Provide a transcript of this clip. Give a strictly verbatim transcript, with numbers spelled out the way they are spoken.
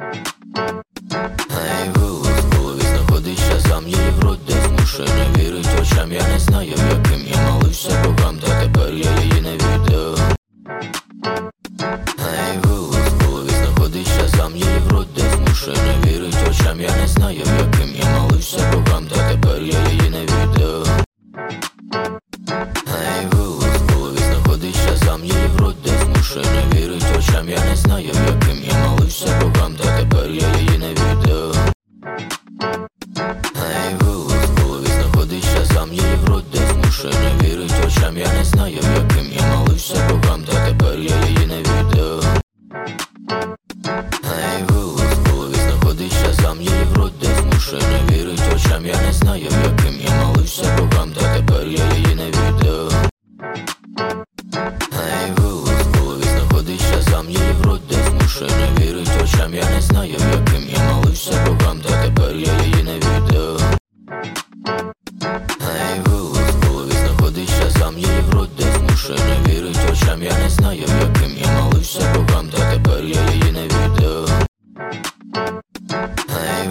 Ей, голос в голові знаходить шазам, її в рот де змушує не вірить очам. Я не знаю, яким я молився богам, та тепер я її не віддав. Ей, голос в голові знаходить шазам, її в рот де змушує не вірить очам. Я не знаю, яким я молився богам, та тепер я її не віддав. Ей, голос в голові знаходить шазам, її в рот де змушує не вірить очам. Я не знаю, яким я молився богам, та тепер я її не віддав. Ей, голос в голові знаходить шазам, її в рот де змушує не вірить очам. Я не знаю, яким я молився богам, та тепер я її не віддав. Ей, голос в голові знаходить шазам, її в рот де змушує не вірить очам. Я не знаю, яким я молився богам, та тепер я її не віддав. Ей, голос в голові знаходить шазам, її в рот де змушує не вірить очам. Я не знаю, яким я молився богам, та тепер я її не віддав. Ей, голос в голові знаходить шазам, її в рот де змушує не вірить очам. Я не знаю, яким я молився